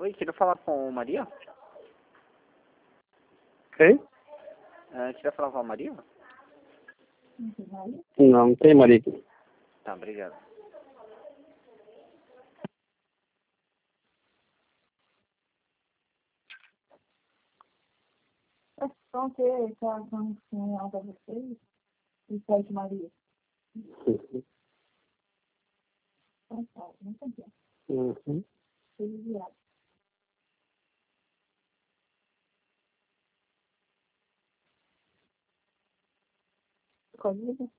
Oi, queria falar com Maria? Quem? Queria falar com a Maria? Não tem Maria aqui. Tá, obrigado. Então, que tá dando sinal para vocês, e pede Maria. Então, tá, não tem tempo. Uhum. Obrigado. Comigo?